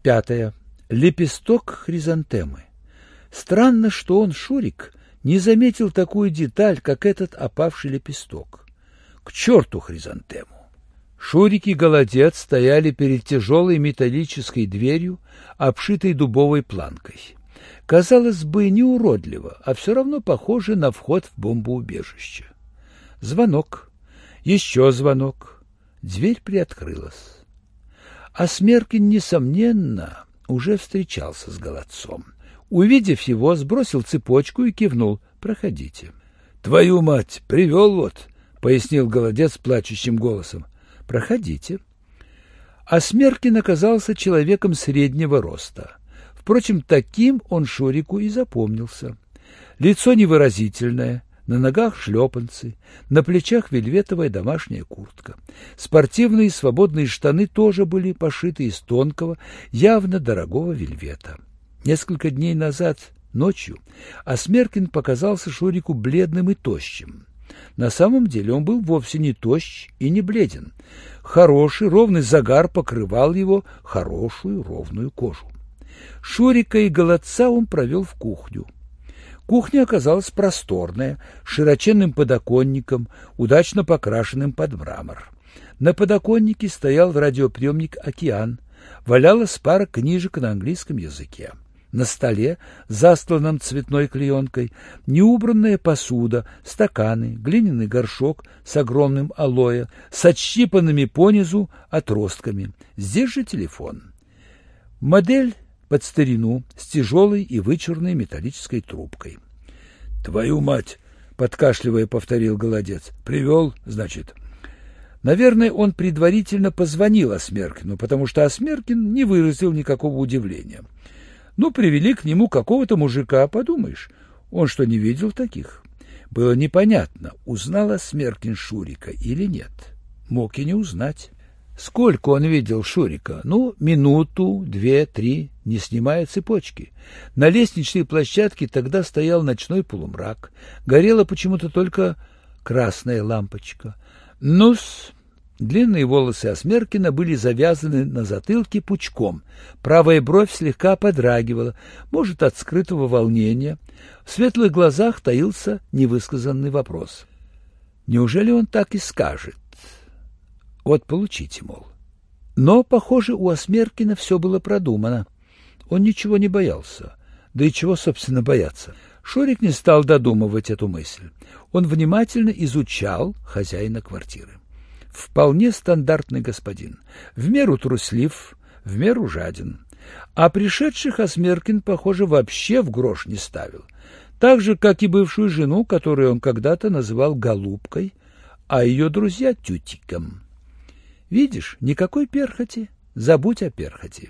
5. Лепесток хризантемы. Странно, что он, Шурик, не заметил такую деталь, как этот опавший лепесток. К черту хризантему! Шурик и Голодец стояли перед тяжелой металлической дверью, обшитой дубовой планкой. Казалось бы, не уродливо, а все равно похоже на вход в бомбоубежище. Звонок. Еще звонок. Дверь приоткрылась. А Смеркин, несомненно, уже встречался с Голодцом. Увидев его, сбросил цепочку и кивнул. «Проходите». «Твою мать, привел вот», — пояснил Голодец плачущим голосом. «Проходите». А Смеркин оказался человеком среднего роста. Впрочем, таким он Шурику и запомнился. Лицо невыразительное, на ногах шлепанцы, на плечах вельветовая домашняя куртка. Спортивные свободные штаны тоже были пошиты из тонкого, явно дорогого вельвета. Несколько дней назад, ночью, Осмеркин показался Шурику бледным и тощим. На самом деле он был вовсе не тощ и не бледен. Хороший ровный загар покрывал его хорошую ровную кожу. Шурика и Голодца он провел в кухню. Кухня оказалась просторная, с широченным подоконником, удачно покрашенным под мрамор. На подоконнике стоял радиоприемник «Океан», валялась пара книжек на английском языке. На столе, застланном цветной клеенкой, неубранная посуда, стаканы, глиняный горшок с огромным алоэ, с отщипанными понизу отростками. Здесь же телефон. Модель под старину, с тяжелой и вычурной металлической трубкой. «Твою мать!» — подкашливая повторил Голодец. «Привел, значит?» Наверное, он предварительно позвонил Осмеркину, потому что Осмеркин не выразил никакого удивления. Ну, привели к нему какого-то мужика, подумаешь, он что, не видел таких? Было непонятно, узнал Осмеркин Шурика или нет. Мог и не узнать. Сколько он видел Шурика? Ну, минуту, 2, 3, не снимая цепочки. На лестничной площадке тогда стоял ночной полумрак. Горела почему-то только красная лампочка. Ну-с, длинные волосы Осмеркина были завязаны на затылке пучком. Правая бровь слегка подрагивала, может, от скрытого волнения. В светлых глазах таился невысказанный вопрос. Неужели он так и скажет? Вот получите, мол. Но, похоже, у Осмеркина все было продумано. Он ничего не боялся. Да и чего, собственно, бояться? Шурик не стал додумывать эту мысль. Он внимательно изучал хозяина квартиры. Вполне стандартный господин. В меру труслив, в меру жаден. А пришедших Осмеркин, похоже, вообще в грош не ставил. Так же, как и бывшую жену, которую он когда-то называл голубкой, а ее друзья — тютиком. Видишь, никакой перхоти, забудь о перхоти.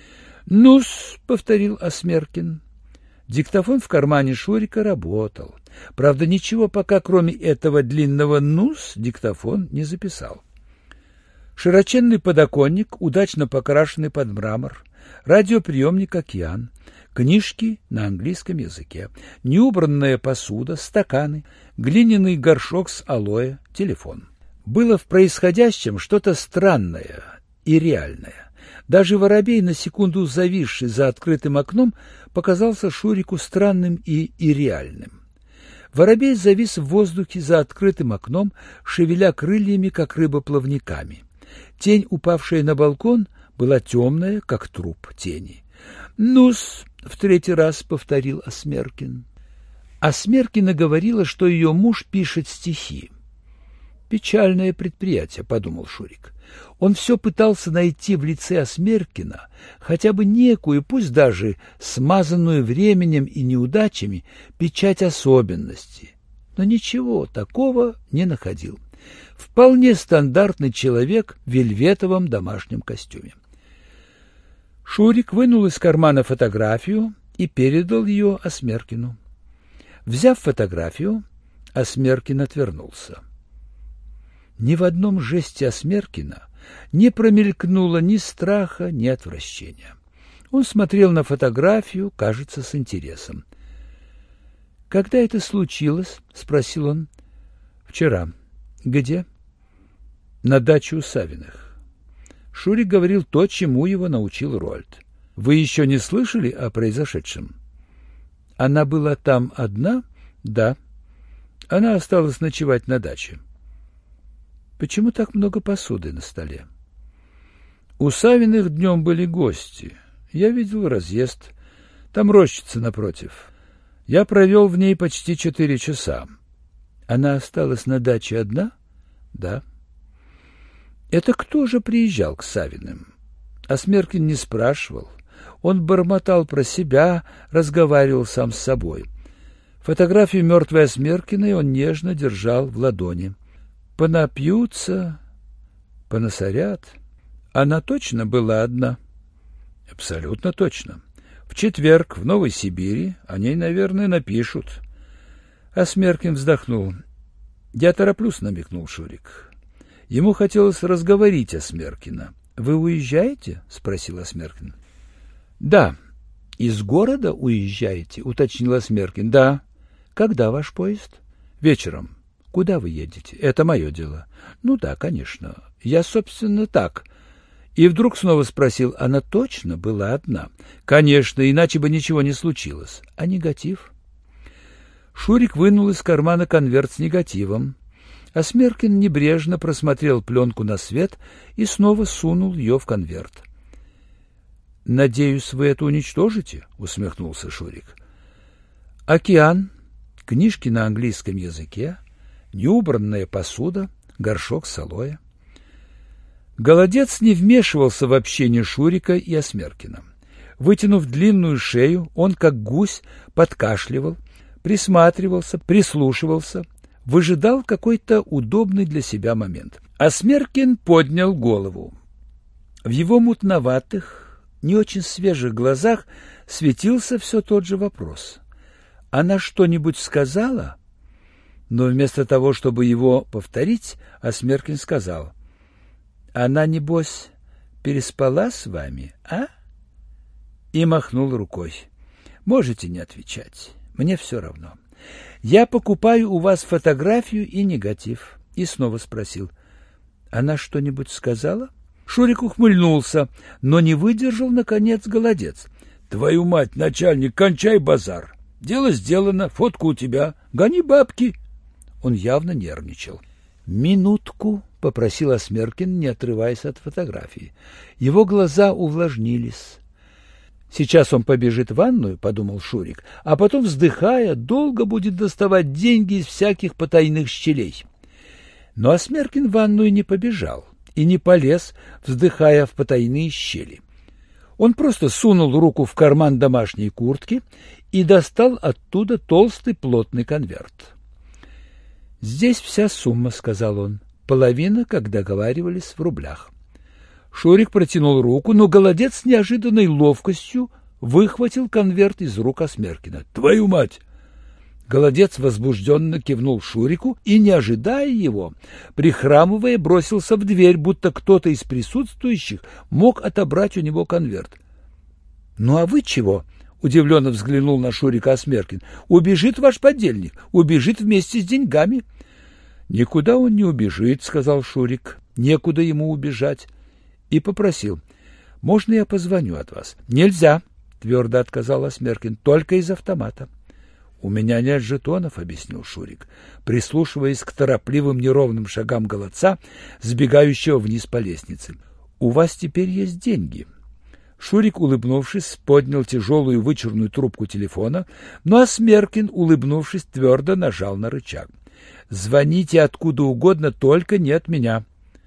«Ну-с», — повторил Осмеркин. Диктофон в кармане Шурика работал. Правда, ничего пока, кроме этого длинного «ну-с», диктофон не записал. Широченный подоконник, удачно покрашенный под мрамор, радиоприемник «Океан», книжки на английском языке, неубранная посуда, стаканы, глиняный горшок с алоэ, телефон. Было в происходящем что-то странное и реальное. Даже воробей, на секунду зависший за открытым окном, показался Шурику странным и реальным. Воробей завис в воздухе за открытым окном, шевеля крыльями, как рыба плавниками. Тень, упавшая на балкон, была темная, как труп тени. «Ну-с», — в 3-й раз повторил Осмеркин. Осмеркина говорила, что ее муж пишет стихи. «Печальное предприятие», — подумал Шурик. Он все пытался найти в лице Осмеркина хотя бы некую, пусть даже смазанную временем и неудачами, печать особенности. Но ничего такого не находил. Вполне стандартный человек в вельветовом домашнем костюме. Шурик вынул из кармана фотографию и передал ее Осмеркину. Взяв фотографию, Осмеркин отвернулся. Ни в одном жесте Осмеркина не промелькнуло ни страха, ни отвращения. Он смотрел на фотографию, кажется, с интересом. «Когда это случилось?» — спросил он. «Вчера». «Где?» «На даче у Савиных». Шурик говорил то, чему его научил Роальд. Вы еще не слышали о произошедшем? Она была там одна? Да. Она осталась ночевать на даче. Почему так много посуды на столе? У Савиных днем были гости. Я видел разъезд. Там рощица напротив. Я провел в ней почти 4 часа. Она осталась на даче одна? Да. Это кто же приезжал к Савиным? А Смеркин не спрашивал. Он бормотал про себя, разговаривал сам с собой. Фотографию мертвой Осмеркиной он нежно держал в ладони. Понапьются, понасорят. Она точно была одна? Абсолютно точно. В четверг в Новой Сибири о ней, наверное, напишут. Осмеркин вздохнул. Я тороплюсь, намекнул Шурик. Ему хотелось разговорить Осмеркина. Вы уезжаете? Спросил Осмеркин. Да. Из города уезжаете? Уточнил Осмеркин. Да. Когда ваш поезд? Вечером. Куда вы едете? Это мое дело. Ну да, конечно. Я, собственно, так. И вдруг снова спросил, она точно была одна? Конечно, иначе бы ничего не случилось. А негатив? Шурик вынул из кармана конверт с негативом. Осмеркин небрежно просмотрел пленку на свет и снова сунул ее в конверт. «Надеюсь, вы это уничтожите?» — усмехнулся Шурик. «Океан, книжки на английском языке, неубранная посуда, горшок с алоэ». Голодец не вмешивался в общение Шурика и Осмеркина. Вытянув длинную шею, он, как гусь, подкашливал, присматривался, прислушивался, выжидал какой-то удобный для себя момент. Осмеркин поднял голову. В его мутноватых, не очень свежих глазах светился все тот же вопрос. Она что-нибудь сказала? Но вместо того, чтобы его повторить, Осмеркин сказал: «Она, небось, переспала с вами, а?» И махнул рукой. «Можете не отвечать, мне все равно. Я покупаю у вас фотографию и негатив». И снова спросил: «Она что-нибудь сказала?» Шурик ухмыльнулся, но не выдержал, наконец, голодец. «Твою мать, начальник, кончай базар. Дело сделано, фотка у тебя, гони бабки». Он явно нервничал. «Минутку», — попросил Осмеркин, не отрываясь от фотографии. Его глаза увлажнились. «Сейчас он побежит в ванную», — подумал Шурик, «а потом, вздыхая, долго будет доставать деньги из всяких потайных щелей». Но Осмеркин в ванную не побежал и не полез, вздыхая в потайные щели. Он просто сунул руку в карман домашней куртки и достал оттуда толстый плотный конверт. «Здесь вся сумма», — сказал он, — «половина, как договаривались, в рублях». Шурик протянул руку, но голодец с неожиданной ловкостью выхватил конверт из рук Осмеркина. «Твою мать!» Голодец возбужденно кивнул Шурику и, не ожидая его, прихрамывая, бросился в дверь, будто кто-то из присутствующих мог отобрать у него конверт. «Ну а вы чего?» — удивленно взглянул на Шурика Осмеркин. «Убежит ваш подельник, убежит вместе с деньгами». «Никуда он не убежит», — сказал Шурик. «Некуда ему убежать». И попросил: «Можно я позвоню от вас?» «Нельзя», — твердо отказал Осмеркин, — «только из автомата». «У меня нет жетонов», — объяснил Шурик, прислушиваясь к торопливым неровным шагам голодца, сбегающего вниз по лестнице. «У вас теперь есть деньги». Шурик, улыбнувшись, поднял тяжелую вычурную трубку телефона, но Осмеркин, улыбнувшись, твердо нажал на рычаг. «Звоните откуда угодно, только не от меня».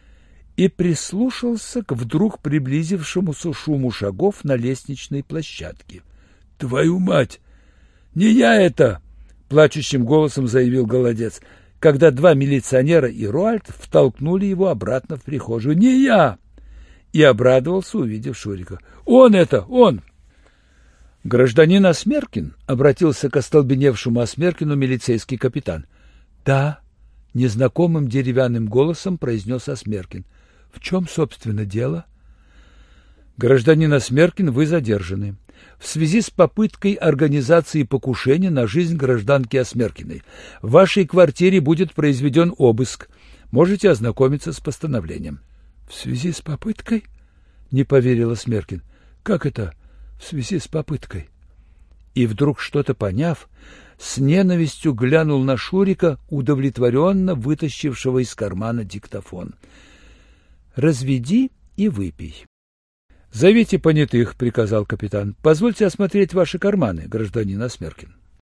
И прислушался к вдруг приблизившемуся шуму шагов на лестничной площадке. «Твою мать! Не я это!» — плачущим голосом заявил голодец, когда 2 милиционера и Руальд втолкнули его обратно в прихожую. «Не я!» И обрадовался, увидев Шурика. «Он это! Он!» «Гражданин Осмеркин?» — обратился к остолбеневшему Осмеркину милицейский капитан. «Да», — незнакомым деревянным голосом произнес Осмеркин. «В чем, собственно, дело?» «Гражданин Осмеркин, вы задержаны в связи с попыткой организации покушения на жизнь гражданки Осмеркиной. В вашей квартире будет произведен обыск. Можете ознакомиться с постановлением». «В связи с попыткой?» — не поверил Осмеркин. «Как это? в связи с попыткой. И вдруг, что-то поняв, с ненавистью глянул на Шурика, удовлетворенно вытащившего из кармана диктофон. «Разведи и выпей». «Зовите понятых», — приказал капитан. «Позвольте осмотреть ваши карманы, гражданин Осмеркин».